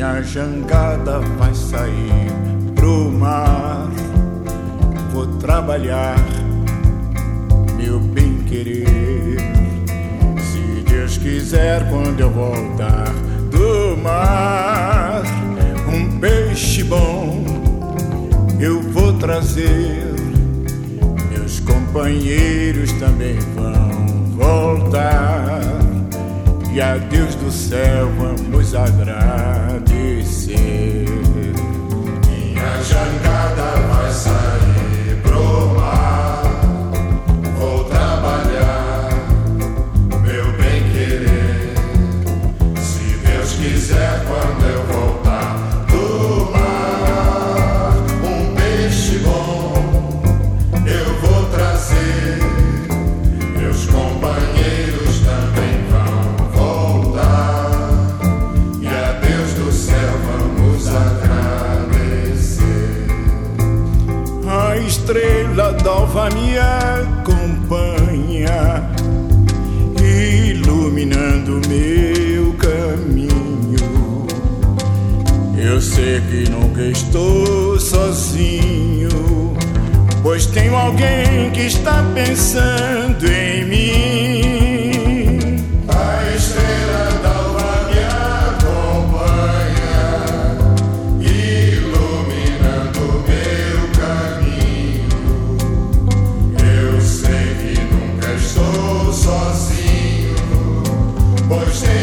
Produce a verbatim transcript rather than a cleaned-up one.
Minha jangada vai sair pro mar. Vou trabalhar, meu bem-querer. Se Deus quiser, quando eu voltar do mar, um peixe bom eu vou trazer. Meus companheiros também vão voltar, e a Deus do céu vamos agradecer. Minha jangada vai sair pro mar. Vou trabalhar, meu bem-querer. Se Deus quiser, quando eu voltar do mar, um peixe bom eu vou trazer. Meus companheiros também vão voltar, e a Deus do céu vamos agradecer. A estrela d'alva me acompanha, iluminando meu caminho. Eu sei que nunca estou sozinho, pois tenho alguém que está pensando em mim. A estrela d'alva me acompanha, iluminando meu caminho. Eu sei que nunca estou sozinho, pois